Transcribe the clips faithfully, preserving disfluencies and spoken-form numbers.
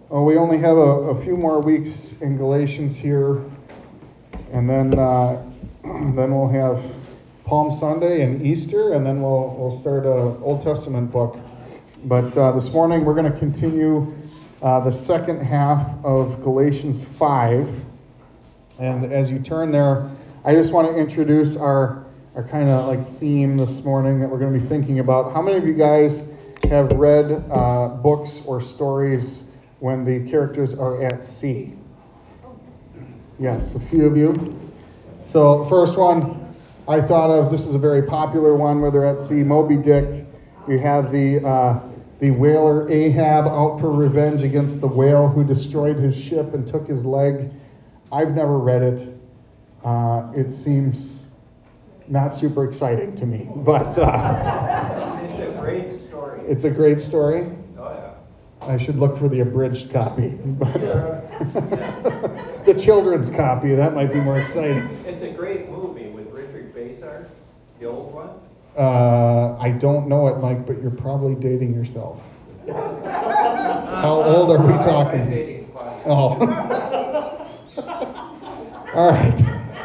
Well, we only have a, a few more weeks in Galatians here, and then uh, then we'll have Palm Sunday and Easter, and then we'll we'll start a Old Testament book. But uh, this morning we're going to continue uh, the second half of Galatians five, and as you turn there, I just want to introduce our our kind of like theme this morning that we're going to be thinking about. How many of you guys have read uh, books or stories when the characters are at sea? Yes, a few of you. So first one I thought of, this is a very popular one where they're at sea, Moby Dick. You have the uh, the whaler Ahab out for revenge against the whale who destroyed his ship and took his leg. I've never read it. Uh, it seems not super exciting to me, but uh, it's a great story. It's a great story. Oh yeah. I should look for the abridged copy, but Yeah. the children's copy, that might be more exciting. It's a great movie with Richard Basehart, the old one. Uh, I don't know it, Mike, but you're probably dating yourself. How old are we talking? I'm dating Claudia. Oh. All right.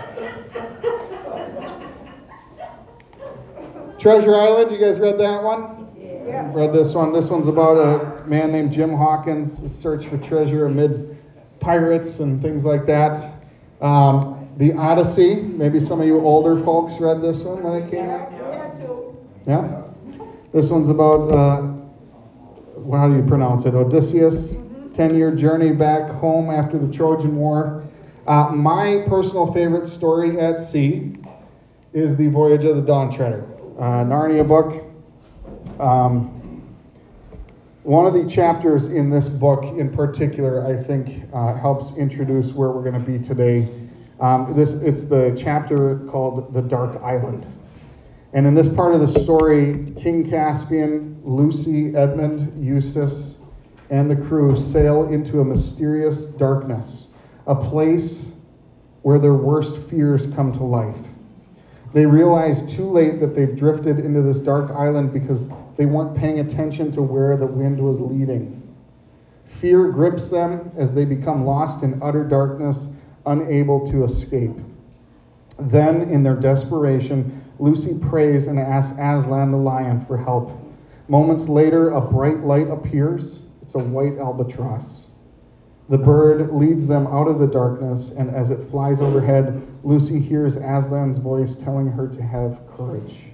Treasure Island, you guys read that one? Yeah. Read this one. This one's about a man named Jim Hawkins' search for treasure amid pirates and things like that. Um, the Odyssey, maybe some of you older folks read this one when it came out. Yeah? This one's about, uh, well, how do you pronounce it? Odysseus, ten-year journey back home after the Trojan War. Uh, my personal favorite story at sea is The Voyage of the Dawn Treader, uh, Narnia book. Um, one of the chapters in this book in particular, I think, uh, helps introduce where we're going to be today. Um, this it's the chapter called The Dark Island. And in this part of the story, King Caspian, Lucy, Edmund, Eustace, and the crew sail into a mysterious darkness, a place where their worst fears come to life. They realize too late that they've drifted into this dark island because they weren't paying attention to where the wind was leading. Fear grips them as they become lost in utter darkness, unable to escape. Then, in their desperation, Lucy prays and asks Aslan the lion for help. Moments later, a bright light appears. It's a white albatross. The bird leads them out of the darkness, and as it flies overhead, Lucy hears Aslan's voice telling her to have courage.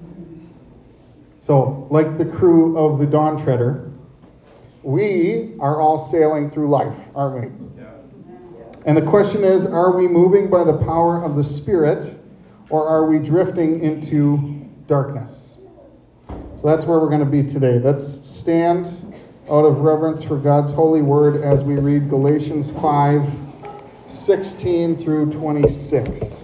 So, like the crew of the Dawn Treader, we are all sailing through life, aren't we? Yeah. And the question is, are we moving by the power of the Spirit, or are we drifting into darkness? So that's where we're going to be today. Let's stand out of reverence for God's holy word as we read Galatians five, sixteen through twenty-six.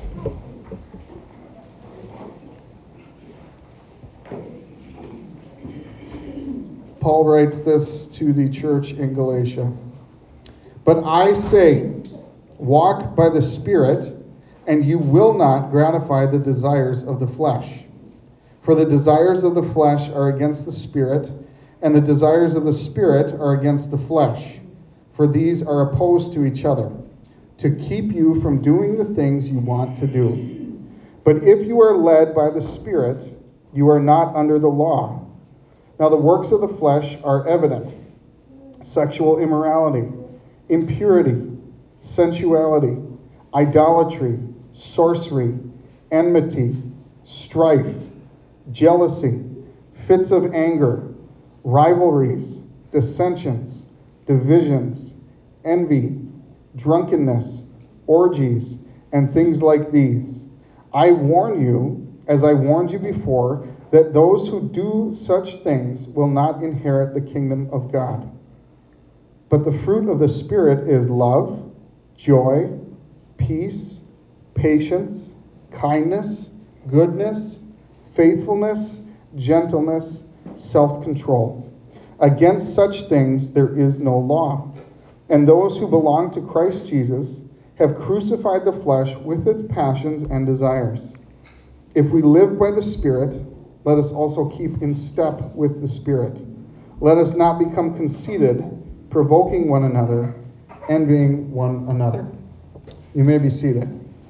Paul writes this to the church in Galatia. But I say, walk by the Spirit, and you will not gratify the desires of the flesh. For the desires of the flesh are against the Spirit, and the desires of the Spirit are against the flesh. For these are opposed to each other, to keep you from doing the things you want to do. But if you are led by the Spirit, you are not under the law. Now the works of the flesh are evident: sexual immorality, impurity, sensuality, idolatry, sorcery, enmity, strife, jealousy, fits of anger, rivalries, dissensions, divisions, envy, drunkenness, orgies, and things like these. I warn you, as I warned you before, that those who do such things will not inherit the kingdom of God. But the fruit of the Spirit is love, joy, peace, patience, kindness, goodness, faithfulness, gentleness, self-control. Against such things there is no law. And those who belong to Christ Jesus have crucified the flesh with its passions and desires. If we live by the Spirit, let us also keep in step with the Spirit. Let us not become conceited, provoking one another, envying one another. You may be seated.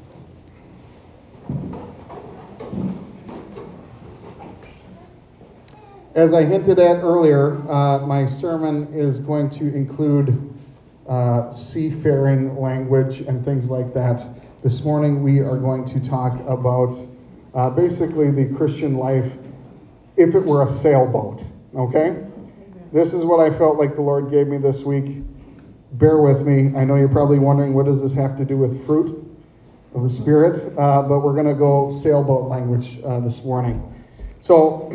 As I hinted at earlier, uh, my sermon is going to include uh, seafaring language and things like that. This morning we are going to talk about uh, basically the Christian life if it were a sailboat, okay? This is what I felt like the Lord gave me this week. Bear with me. I know you're probably wondering, what does this have to do with fruit of the Spirit? Uh, but we're going to go sailboat language uh, this morning. So,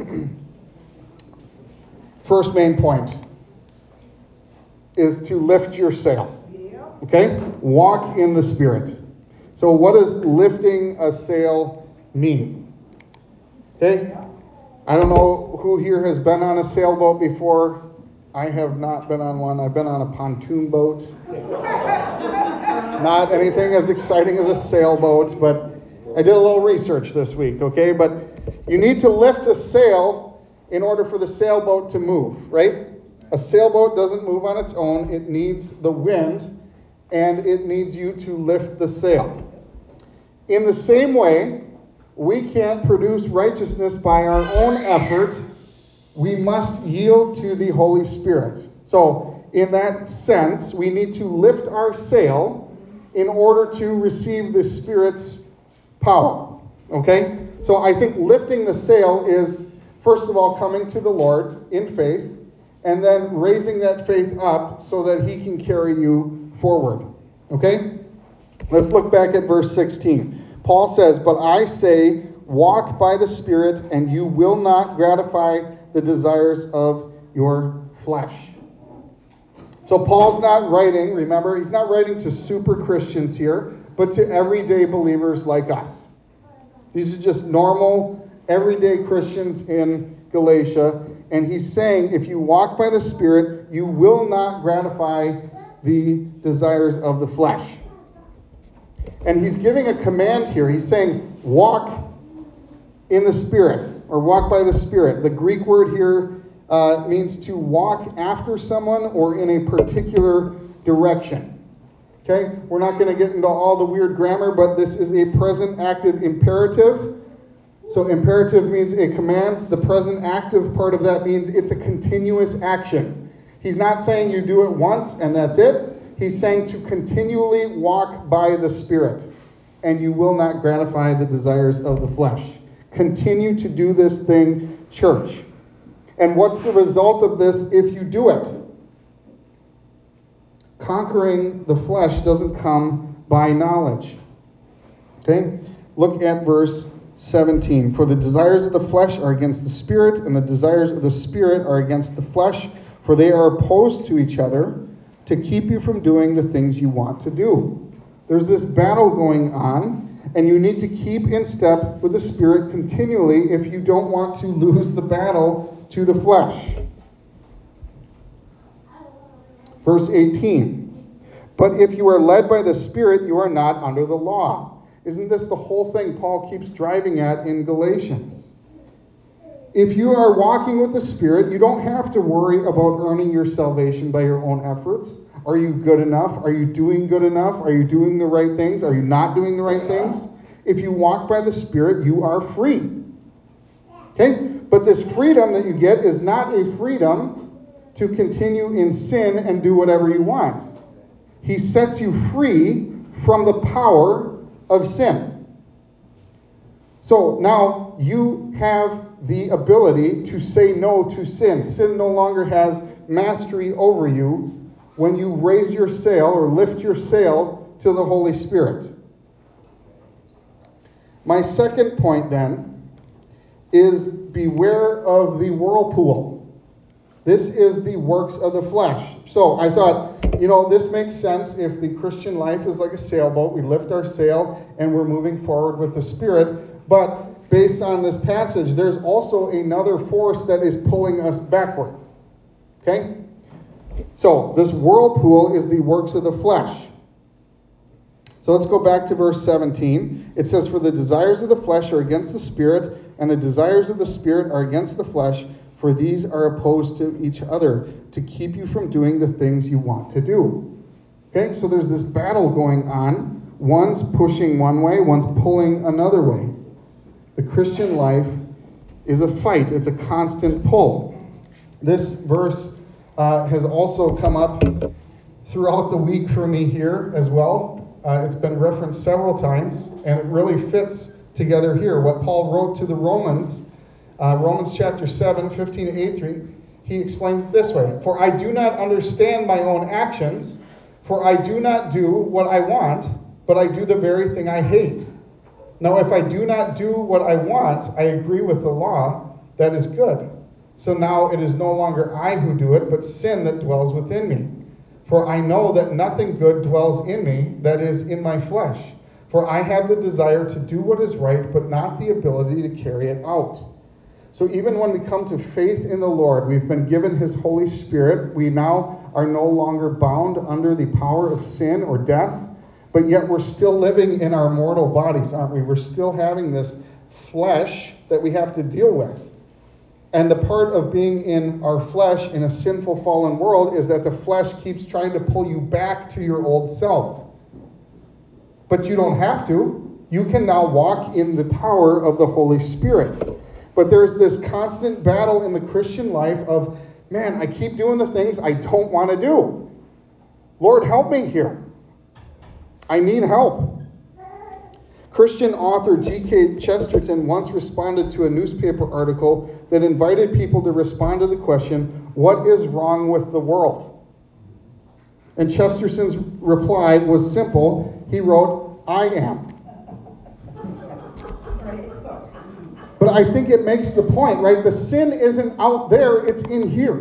first main point is to lift your sail. Okay? Walk in the Spirit. So what does lifting a sail mean? Okay? I don't know who here has been on a sailboat before. I have not been on one. I've been on a pontoon boat. Not anything as exciting as a sailboat, but I did a little research this week, okay? But you need to lift a sail in order for the sailboat to move, right? A sailboat doesn't move on its own. It needs the wind, and it needs you to lift the sail. In the same way, we can't produce righteousness by our own effort. We must yield to the Holy Spirit. So, in that sense, we need to lift our sail in order to receive the Spirit's power. Okay? So, I think lifting the sail is, first of all, coming to the Lord in faith, and then raising that faith up so that He can carry you forward. Okay? Let's look back at verse sixteen. Paul says, "But I say, walk by the Spirit, and you will not gratify the desires of your flesh." So Paul's not writing, remember, he's not writing to super Christians here, but to everyday believers like us. These are just normal, everyday Christians in Galatia. And he's saying, if you walk by the Spirit, you will not gratify the desires of the flesh. And he's giving a command here. He's saying, walk in the Spirit, or walk by the Spirit. The Greek word here uh, means to walk after someone or in a particular direction. Okay? We're not going to get into all the weird grammar, but this is a present active imperative. So imperative means a command. The present active part of that means it's a continuous action. He's not saying you do it once and that's it. He's saying to continually walk by the Spirit, and you will not gratify the desires of the flesh. Continue to do this thing, church. And what's the result of this if you do it? Conquering the flesh doesn't come by knowledge. Okay? Look at verse seventeen. For the desires of the flesh are against the Spirit, and the desires of the Spirit are against the flesh, for they are opposed to each other to keep you from doing the things you want to do. There's this battle going on, and you need to keep in step with the Spirit continually if you don't want to lose the battle to the flesh. Verse eighteen. But if you are led by the Spirit, you are not under the law. Isn't this the whole thing Paul keeps driving at in Galatians? If you are walking with the Spirit, you don't have to worry about earning your salvation by your own efforts. Are you good enough? Are you doing good enough? Are you doing the right things? Are you not doing the right things? If you walk by the Spirit, you are free. Okay? But this freedom that you get is not a freedom to continue in sin and do whatever you want. He sets you free from the power of sin. So now you have the ability to say no to sin. Sin no longer has mastery over you when you raise your sail or lift your sail to the Holy Spirit. My second point then is beware of the whirlpool. This is the works of the flesh. So I thought, you know, this makes sense if the Christian life is like a sailboat. We lift our sail and we're moving forward with the Spirit. But based on this passage, there's also another force that is pulling us backward. Okay? So this whirlpool is the works of the flesh. So let's go back to verse seventeen. It says, for the desires of the flesh are against the Spirit, and the desires of the Spirit are against the flesh, for these are opposed to each other to keep you from doing the things you want to do. Okay, so there's this battle going on. One's pushing one way, one's pulling another way. The Christian life is a fight. It's a constant pull. This verse uh, has also come up throughout the week for me here as well. Uh, it's been referenced several times, and it really fits together here. What Paul wrote to the Romans, uh, Romans chapter seven, fifteen to eighteen, he explains it this way. For I do not understand my own actions, for I do not do what I want, but I do the very thing I hate. Now if I do not do what I want, I agree with the law that is good. So now it is no longer I who do it, but sin that dwells within me. For I know that nothing good dwells in me, that is, in my flesh. For I have the desire to do what is right, but not the ability to carry it out. So even when we come to faith in the Lord, we've been given His Holy Spirit. We now are no longer bound under the power of sin or death, but yet we're still living in our mortal bodies, aren't we? We're still having this flesh that we have to deal with. And the part of being in our flesh in a sinful, fallen world is that the flesh keeps trying to pull you back to your old self. But you don't have to. You can now walk in the power of the Holy Spirit. But there's this constant battle in the Christian life of, man, I keep doing the things I don't want to do. Lord, help me here. I need help. Christian author G K Chesterton once responded to a newspaper article that invited people to respond to the question, what is wrong with the world? And Chesterton's reply was simple. He wrote, I am. But I think it makes the point, right? The sin isn't out there, it's in here.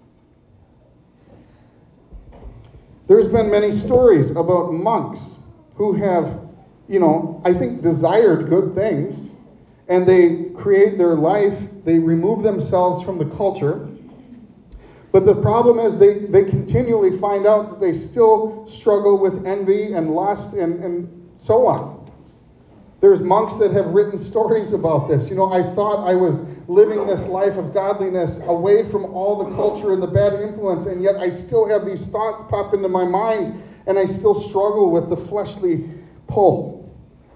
There's been many stories about monks who have, you know, I think desired good things, and they create their life, they remove themselves from the culture. But the problem is they, they continually find out that they still struggle with envy and lust and, and so on. There's monks that have written stories about this. You know, I thought I was living this life of godliness away from all the culture and the bad influence, and yet I still have these thoughts pop into my mind, and I still struggle with the fleshly pull.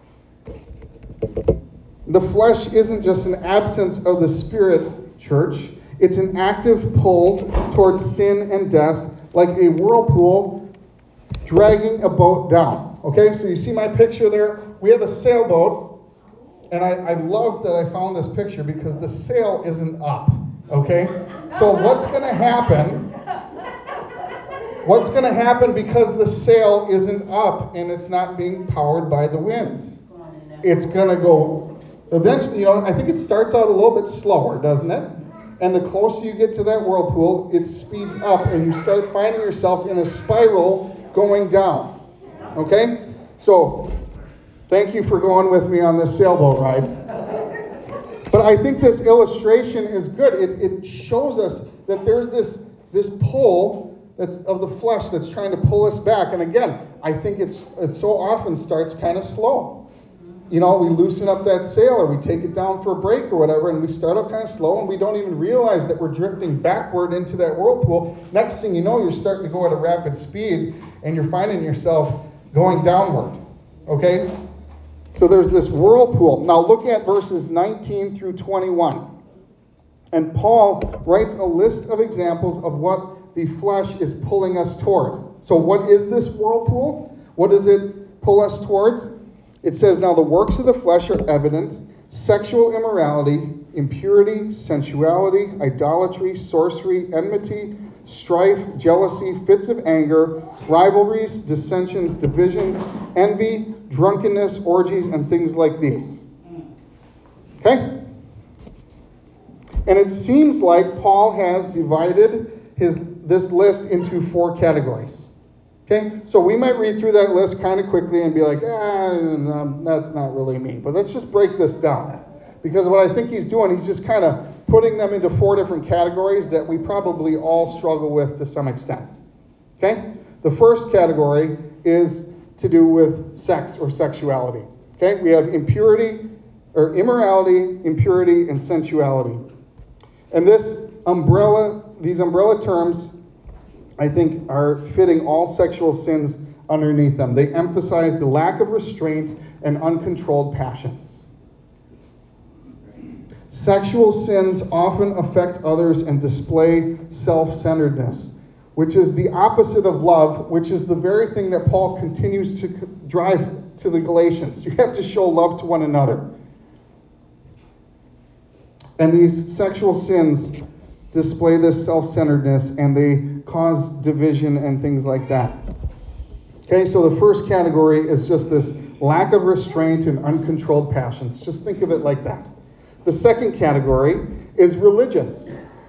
The flesh isn't just an absence of the Spirit, church. It's an active pull towards sin and death, like a whirlpool dragging a boat down. Okay, so you see my picture there? We have a sailboat, and I, I love that I found this picture because the sail isn't up. Okay, so what's going to happen? What's going to happen because the sail isn't up and it's not being powered by the wind? It's going to go, eventually, you know, I think it starts out a little bit slower, doesn't it? And the closer you get to that whirlpool, it speeds up and you start finding yourself in a spiral going down. Okay? So, thank you for going with me on this sailboat ride. But I think this illustration is good. It, it shows us that there's this, this pull that's of the flesh that's trying to pull us back. And again, I think it's it so often starts kind of slow. You know, we loosen up that sail or we take it down for a break or whatever, and we start up kind of slow, and we don't even realize that we're drifting backward into that whirlpool. Next thing you know, you're starting to go at a rapid speed, and you're finding yourself going downward. Okay? So there's this whirlpool. Now look at verses nineteen through twenty-one. And Paul writes a list of examples of what the flesh is pulling us toward. So what is this whirlpool? What does it pull us towards? It says, now the works of the flesh are evident: sexual immorality, impurity, sensuality, idolatry, sorcery, enmity, strife, jealousy, fits of anger, rivalries, dissensions, divisions, envy, drunkenness, orgies, and things like these. Okay? And it seems like Paul has divided his this list into four categories. Okay? So we might read through that list kind of quickly and be like, ah, no, that's not really me. But let's just break this down. Because what I think he's doing, he's just kind of putting them into four different categories that we probably all struggle with to some extent. Okay? The first category is to do with sex or sexuality. Okay? We have impurity, or immorality, impurity, and sensuality. And this umbrella, these umbrella terms, I think, are fitting all sexual sins underneath them. They emphasize the lack of restraint and uncontrolled passions. Sexual sins often affect others and display self-centeredness, which is the opposite of love, which is the very thing that Paul continues to drive to the Galatians. You have to show love to one another. And these sexual sins display this self-centeredness, and they cause division and things like that. Okay, so the first category is just this lack of restraint and uncontrolled passions. Just think of it like that. The second category is religious.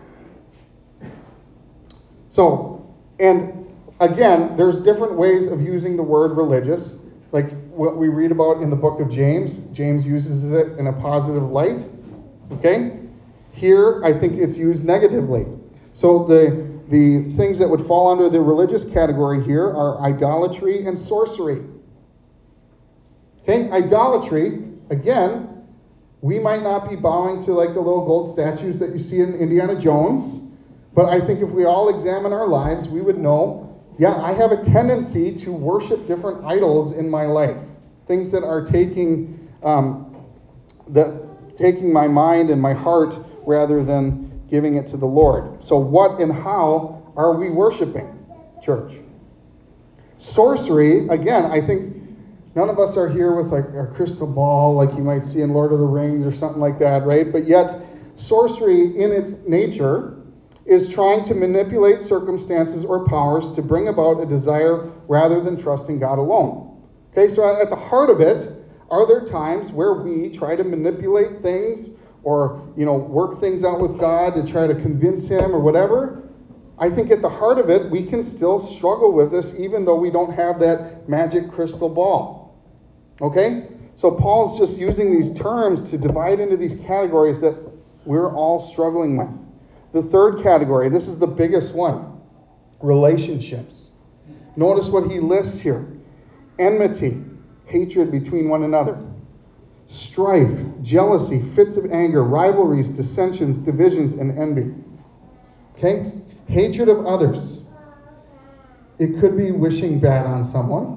So, and again, there's different ways of using the word religious. Like what we read about in the book of James. James uses it in a positive light. Okay? Here, I think it's used negatively. So the, the things that would fall under the religious category here are idolatry and sorcery. Okay? Idolatry, again, we might not be bowing to like the little gold statues that you see in Indiana Jones, but I think if we all examine our lives, we would know, yeah, I have a tendency to worship different idols in my life. Things that are taking um, that taking my mind and my heart rather than giving it to the Lord. So what and how are we worshiping, church? Sorcery, again, I think none of us are here with like a crystal ball like you might see in Lord of the Rings or something like that, right? But yet, sorcery in its nature is trying to manipulate circumstances or powers to bring about a desire rather than trusting God alone. Okay, so at the heart of it, are there times where we try to manipulate things or, you know, work things out with God to try to convince him or whatever? I think at the heart of it, we can still struggle with this even though we don't have that magic crystal ball. Okay? So Paul's just using these terms to divide into these categories that we're all struggling with. The third category, this is the biggest one, relationships. Notice what he lists here. Enmity, hatred between one another. Strife, jealousy, fits of anger, rivalries, dissensions, divisions, and envy. Okay? Hatred of others. It could be wishing bad on someone.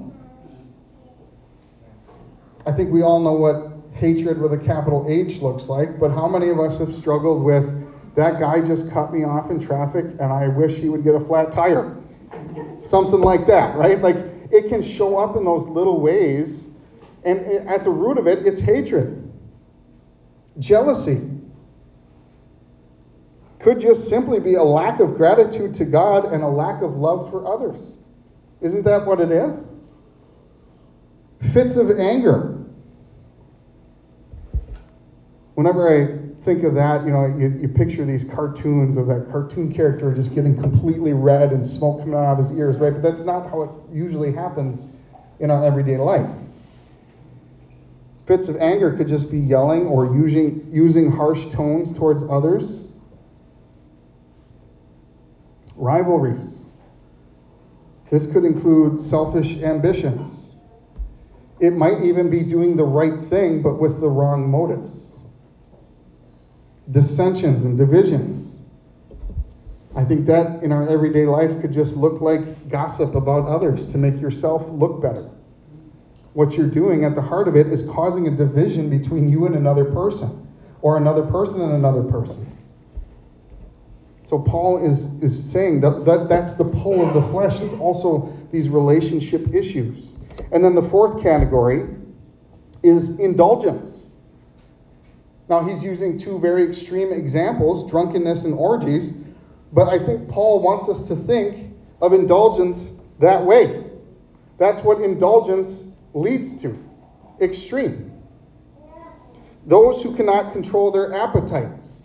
I think we all know what hatred with a capital H looks like, but how many of us have struggled with, that guy just cut me off in traffic and I wish he would get a flat tire? Something like that, right? Like, it can show up in those little ways, and at the root of it, it's hatred. Jealousy could just simply be a lack of gratitude to God and a lack of love for others. Isn't that what it is? Fits of anger. Whenever I think of that, you know, you, you picture these cartoons of that cartoon character just getting completely red and smoke coming out of his ears, right? But that's not how it usually happens in our everyday life. Fits of anger could just be yelling or using, using harsh tones towards others. Rivalries. This could include selfish ambitions. It might even be doing the right thing, but with the wrong motives. Dissensions and divisions. I think that in our everyday life could just look like gossip about others to make yourself look better. What you're doing at the heart of it is causing a division between you and another person, or another person and another person. So Paul is, is saying that, that that's the pull of the flesh, is also these relationship issues. And then the fourth category is indulgence. Now, he's using two very extreme examples, drunkenness and orgies, but I think Paul wants us to think of indulgence that way. That's what indulgence leads to, extreme. Those who cannot control their appetites.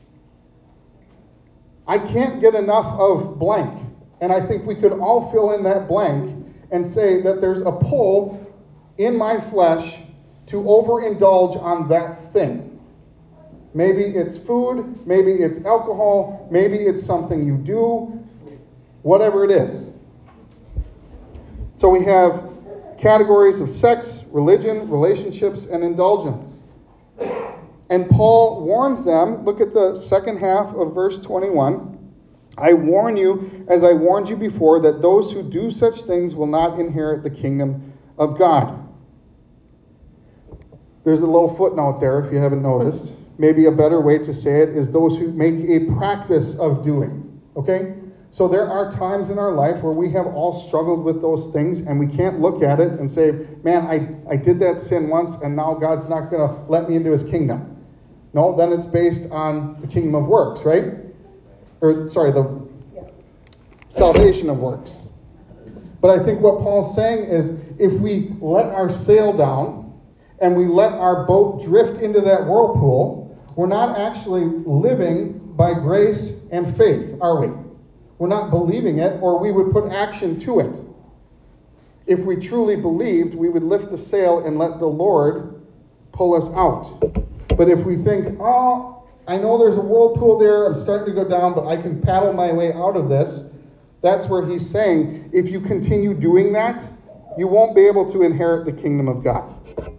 I can't get enough of blank, and I think we could all fill in that blank and say that there's a pull in my flesh to overindulge on that thing. Maybe it's food, maybe it's alcohol, maybe it's something you do, whatever it is. So we have categories of sex, religion, relationships, and indulgence. And Paul warns them, look at the second half of verse twenty-one. I warn you, as I warned you before, that those who do such things will not inherit the kingdom of God. There's a little footnote there if you haven't noticed. Maybe a better way to say it is those who make a practice of doing. Okay? So there are times in our life where we have all struggled with those things and we can't look at it and say, man, I, I did that sin once and now God's not going to let me into his kingdom. No, then it's based on the kingdom of works, right? Or, sorry, the salvation of works. But I think what Paul's saying is if we let our sail down and we let our boat drift into that whirlpool, we're not actually living by grace and faith, are we? We're not believing it, or we would put action to it. If we truly believed, we would lift the sail and let the Lord pull us out. But if we think, oh, I know there's a whirlpool there, I'm starting to go down, but I can paddle my way out of this, that's where he's saying, if you continue doing that, you won't be able to inherit the kingdom of God.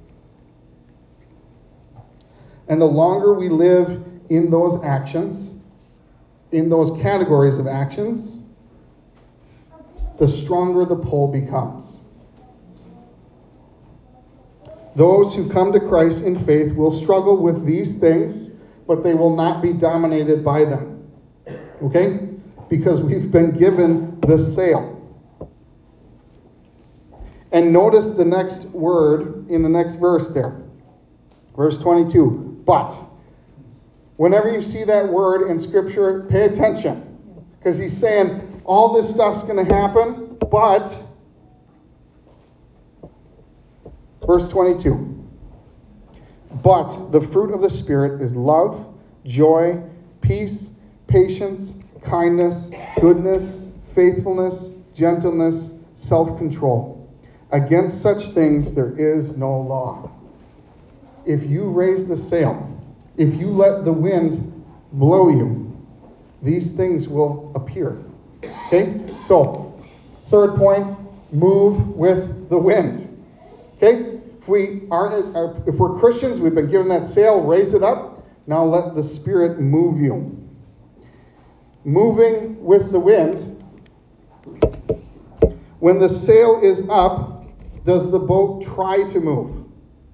And the longer we live in those actions, in those categories of actions, the stronger the pull becomes. Those who come to Christ in faith will struggle with these things, but they will not be dominated by them. Okay? Because we've been given the sail. And notice the next word in the next verse there. Verse twenty-two. But. Whenever you see that word in Scripture, pay attention. Because he's saying, all this stuff's going to happen, but... Verse twenty-two. But the fruit of the Spirit is love, joy, peace, patience, kindness, goodness, faithfulness, gentleness, self-control. Against such things there is no law. If you raise the sail, if you let the wind blow you, these things will appear. Okay? So, third point, move with the wind. Okay? If we are, if we're Christians, we've been given that sail, raise it up. Now let the Spirit move you. Moving with the wind. When the sail is up, does the boat try to move?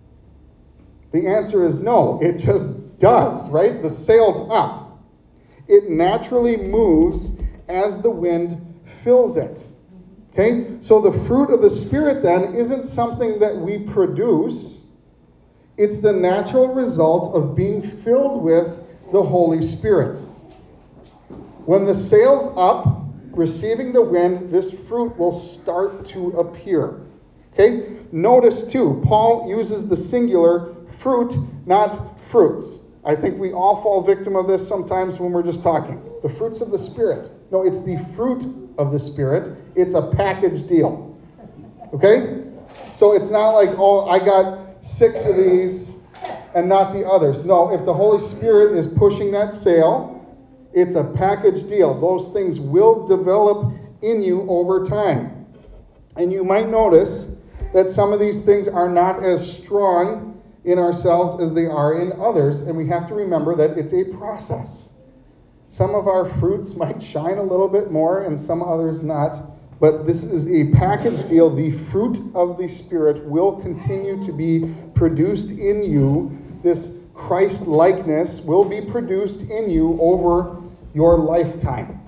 The answer is no. It just does, right? The sail's up. It naturally moves as the wind fills it. Okay? So the fruit of the Spirit then isn't something that we produce. It's the natural result of being filled with the Holy Spirit. When the sail's up, receiving the wind, this fruit will start to appear. Okay? Notice too, Paul uses the singular fruit, not fruits. I think we all fall victim of this sometimes when we're just talking. The fruits of the Spirit. No, it's the fruit of the Spirit. It's a package deal. Okay? So it's not like, oh, I got six of these and not the others. No, if the Holy Spirit is pushing that sail, it's a package deal. Those things will develop in you over time. And you might notice that some of these things are not as strong in ourselves as they are in others, and we have to remember that it's a process. Some of our fruits might shine a little bit more and some others not, but this is a package deal. The fruit of the Spirit will continue to be produced in you. This Christ-likeness will be produced in you over your lifetime.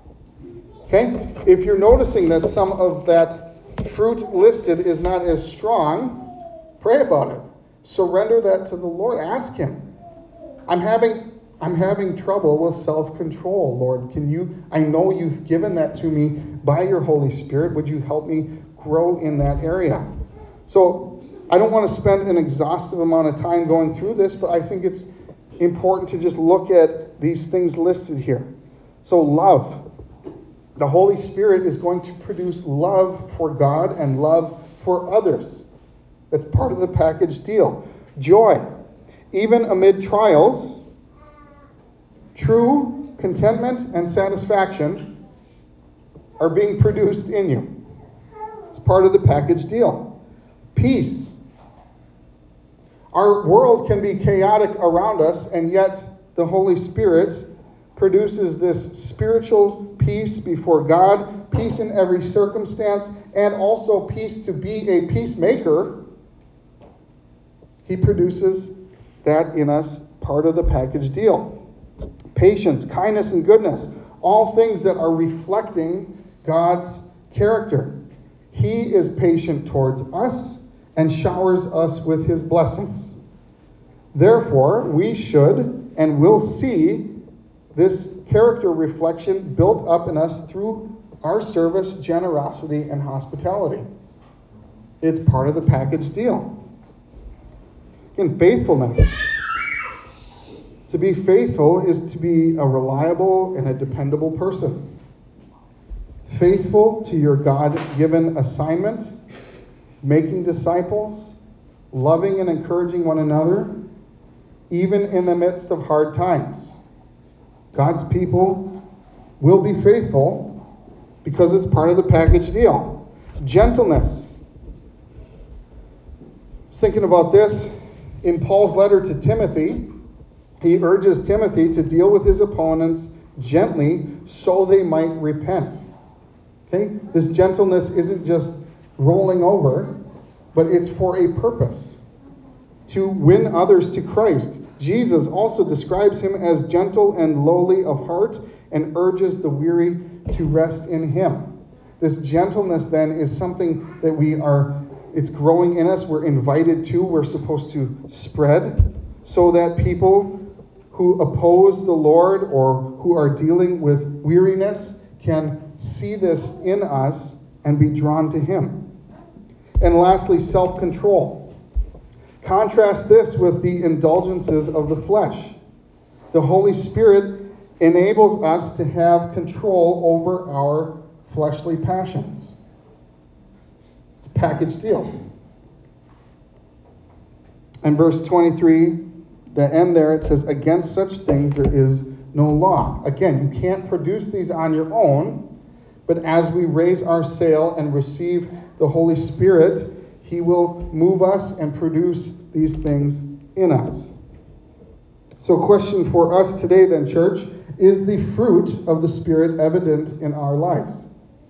Okay? If you're noticing that some of that fruit listed is not as strong, pray about it. Surrender that to the Lord. Ask Him. I'm having I'm having trouble with self-control, Lord. Can you, I know you've given that to me by your Holy Spirit. Would you help me grow in that area? So I don't want to spend an exhaustive amount of time going through this, but I think it's important to just look at these things listed here. So love. The Holy Spirit is going to produce love for God and love for others. That's part of the package deal. Joy. Even amid trials, true contentment and satisfaction are being produced in you. It's part of the package deal. Peace. Our world can be chaotic around us, and yet the Holy Spirit produces this spiritual peace before God, peace in every circumstance, and also peace to be a peacemaker. He produces that in us, part of the package deal. Patience, kindness, and goodness, all things that are reflecting God's character. He is patient towards us and showers us with his blessings. Therefore, we should and will see this character reflection built up in us through our service, generosity, and hospitality. It's part of the package deal. In faithfulness. To be faithful is to be a reliable and a dependable person. Faithful to your God-given assignment, making disciples, loving and encouraging one another, even in the midst of hard times. God's people will be faithful because it's part of the package deal. Gentleness. I was thinking about this in Paul's letter to Timothy. He urges Timothy to deal with his opponents gently so they might repent. Okay? This gentleness isn't just rolling over, but it's for a purpose. To win others to Christ. Jesus also describes him as gentle and lowly of heart and urges the weary to rest in him. This gentleness then is something that we are, it's growing in us. We're invited to. We're supposed to spread so that people who oppose the Lord or who are dealing with weariness can see this in us and be drawn to him. And lastly, self-control. Contrast this with the indulgences of the flesh. The Holy Spirit enables us to have control over our fleshly passions. It's a package deal. And verse twenty-three, the end there, it says, against such things there is no law. Again, you can't produce these on your own, but as we raise our sail and receive the Holy Spirit, he will move us and produce these things in us. So question for us today then, church, is the fruit of the Spirit evident in our lives?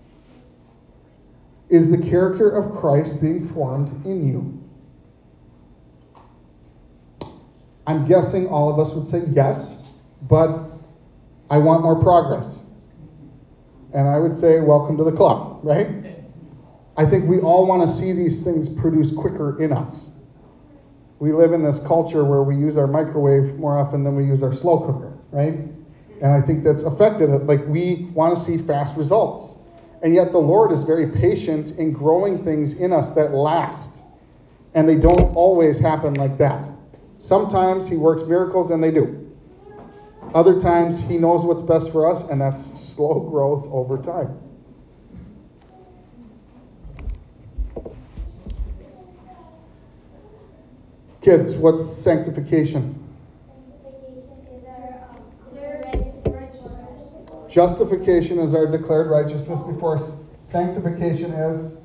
Is the character of Christ being formed in you? I'm guessing all of us would say yes, but I want more progress. And I would say, welcome to the club, right? I think we all want to see these things produced quicker in us. We live in this culture where we use our microwave more often than we use our slow cooker, right? And I think that's affected it. Like, we want to see fast results. And yet the Lord is very patient in growing things in us that last. And they don't always happen like that. Sometimes he works miracles, and they do. Other times he knows what's best for us, and that's slow growth over time. Kids, what's sanctification? Justification is our declared righteousness before us. Sanctification is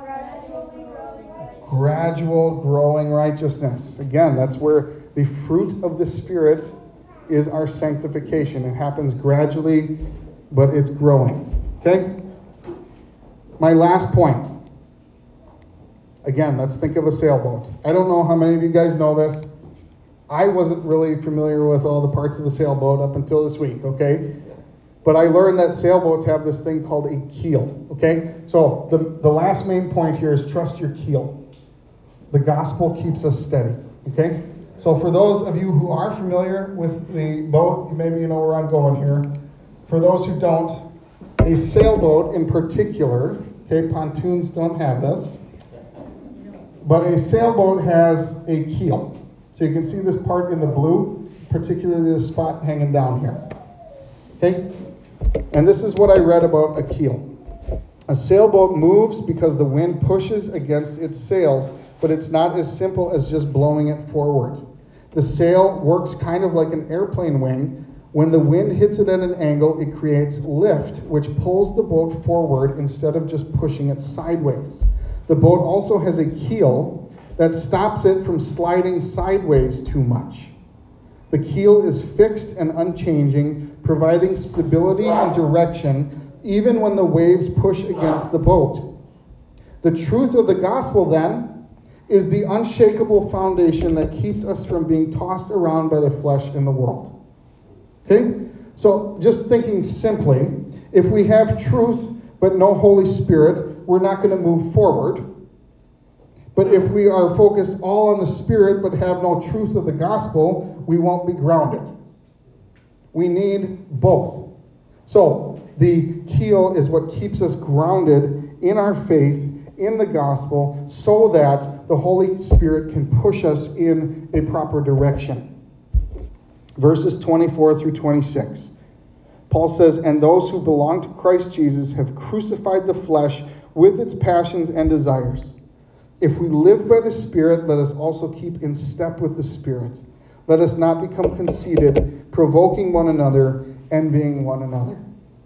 gradual growing righteousness. Again, that's where the fruit of the Spirit is our sanctification. It happens gradually, but it's growing. Okay? My last point. Again, let's think of a sailboat. I don't know how many of you guys know this. I wasn't really familiar with all the parts of a sailboat up until this week, okay? But I learned that sailboats have this thing called a keel, okay? So the, the last main point here is trust your keel. The gospel keeps us steady, okay? So for those of you who are familiar with the boat, maybe you know where I'm going here. For those who don't, a sailboat in particular, okay, pontoons don't have this, but a sailboat has a keel. So you can see this part in the blue, particularly the spot hanging down here. Okay? And this is what I read about a keel. A sailboat moves because the wind pushes against its sails, but it's not as simple as just blowing it forward. The sail works kind of like an airplane wing. When the wind hits it at an angle, it creates lift, which pulls the boat forward instead of just pushing it sideways. The boat also has a keel that stops it from sliding sideways too much. The keel is fixed and unchanging, providing stability and direction even when the waves push against the boat. The truth of the gospel, then, is the unshakable foundation that keeps us from being tossed around by the flesh and the world. Okay? So, just thinking simply, if we have truth but no Holy Spirit, we're not going to move forward. But if we are focused all on the Spirit but have no truth of the gospel, we won't be grounded. We need both. So, the keel is what keeps us grounded in our faith, in the gospel, so that the Holy Spirit can push us in a proper direction. Verses twenty-four through twenty-six. Paul says, "And those who belong to Christ Jesus have crucified the flesh with its passions and desires. If we live by the Spirit, let us also keep in step with the Spirit. Let us not become conceited, provoking one another, envying one another."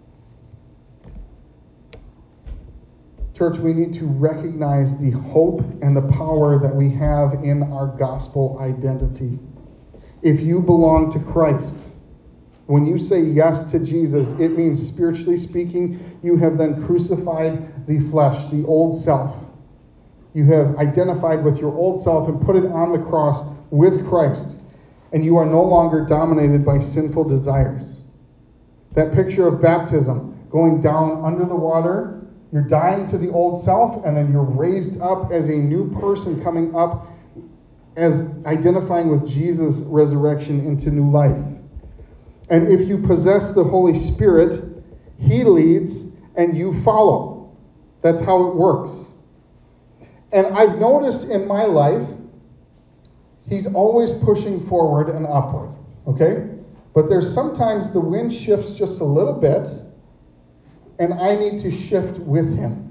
Church, we need to recognize the hope and the power that we have in our gospel identity. If you belong to Christ, when you say yes to Jesus, it means, spiritually speaking, you have then crucified the flesh, the old self. You have identified with your old self and put it on the cross with Christ. And you are no longer dominated by sinful desires. That picture of baptism, going down under the water, you're dying to the old self, and then you're raised up as a new person coming up as identifying with Jesus' resurrection into new life. And if you possess the Holy Spirit, He leads and you follow. That's how it works. And I've noticed in my life, He's always pushing forward and upward. Okay? But there's sometimes the wind shifts just a little bit, and I need to shift with Him.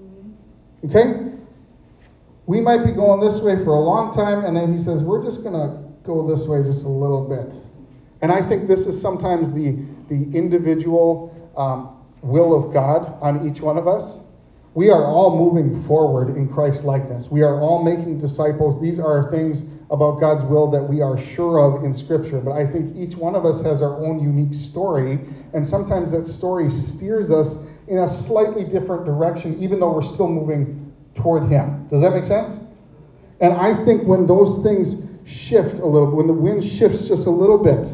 Okay? We might be going this way for a long time, and then He says, we're just going to go this way just a little bit. And I think this is sometimes the, the individual um, will of God on each one of us. We are all moving forward in Christ likeness. We are all making disciples. These are things about God's will that we are sure of in Scripture. But I think each one of us has our own unique story, and sometimes that story steers us in a slightly different direction, even though we're still moving toward Him. Does that make sense? And I think when those things shift a little, when the wind shifts just a little bit,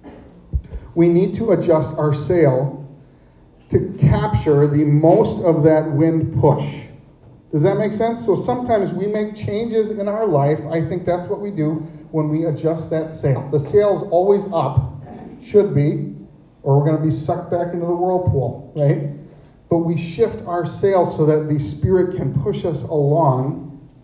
we need to adjust our sail to capture the most of that wind push. Does that make sense? So sometimes we make changes in our life. I think that's what we do when we adjust that sail. The sail's always up, should be, or we're going to be sucked back into the whirlpool, right? But we shift our sail so that the Spirit can push us along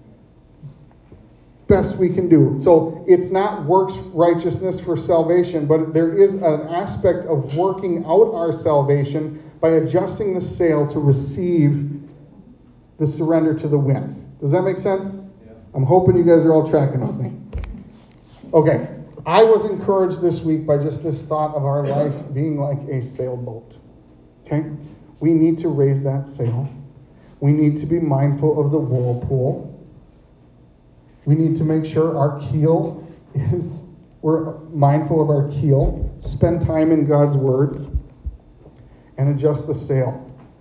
best we can do. So it's not works righteousness for salvation, but there is an aspect of working out our salvation by adjusting the sail to receive the surrender to the wind. Does that make sense? Yeah. I'm hoping you guys are all tracking with me. Okay. I was encouraged this week by just this thought of our life being like a sailboat. Okay? We need to raise that sail. We need to be mindful of the whirlpool. We need to make sure our keel is, we're mindful of our keel, spend time in God's Word, and adjust the sail.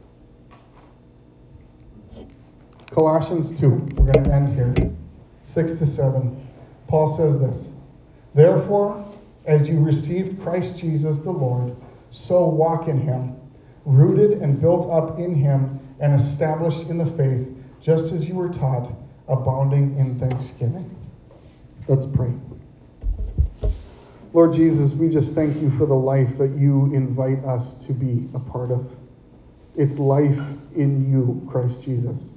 Colossians two, we're going to end here, six to seven. Paul says this, "Therefore, as you received Christ Jesus the Lord, so walk in Him, rooted and built up in Him and established in the faith, just as you were taught, abounding in thanksgiving." Let's pray. Lord Jesus, we just thank You for the life that You invite us to be a part of. It's life in You, Christ Jesus.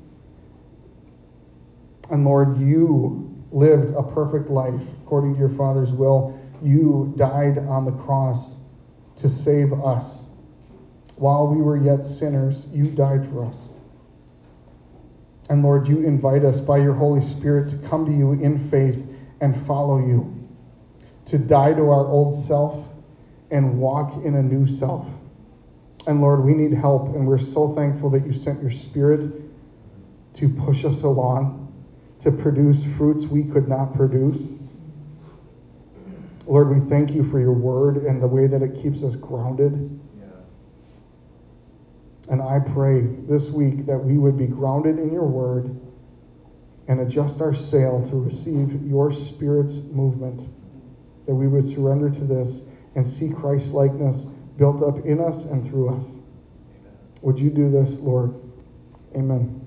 And Lord, You lived a perfect life according to Your Father's will. You died on the cross to save us. While we were yet sinners, You died for us. And Lord, You invite us by Your Holy Spirit to come to You in faith and follow You, to die to our old self and walk in a new self. And Lord, we need help, and we're so thankful that You sent Your Spirit to push us along, to produce fruits we could not produce. Lord, we thank you for your word and the way that it keeps us grounded. Yeah. And I pray this week that we would be grounded in your word and adjust our sail to receive your Spirit's movement, that we would surrender to this and see Christ's likeness built up in us and through us. Amen. Would you do this, Lord? Amen.